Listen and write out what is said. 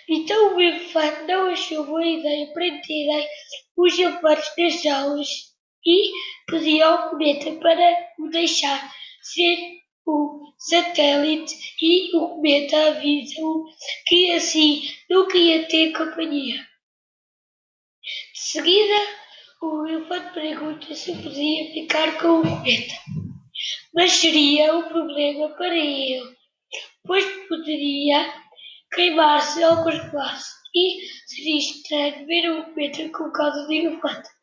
Então o elefante não achou boa ideia prenderem os elefantes nas jaulas e pediu ao cometa para o deixar ser o satélite e o cometa avisa-o que assim nunca ia ter companhia. De seguida, o elefante pergunta se podia ficar com o cometa, mas seria um problema para ele, pois poderia queimar-se ao congelar-se e seria estranho ver um cometa com cauda de elefante.